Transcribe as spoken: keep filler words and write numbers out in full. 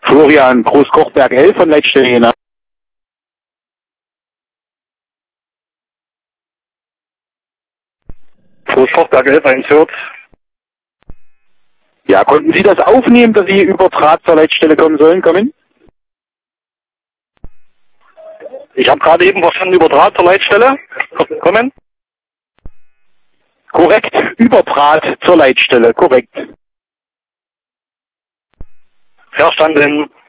Florian, Großkochberg elf von Leitstelle Jena. Großkochberg elf, eins Hürth. Ja, konnten Sie das aufnehmen, dass Sie über Draht zur Leitstelle kommen sollen, kommen? Ich habe gerade eben verstanden, über Draht zur Leitstelle kommen. Korrekt, über Draht zur Leitstelle, korrekt. Verstanden.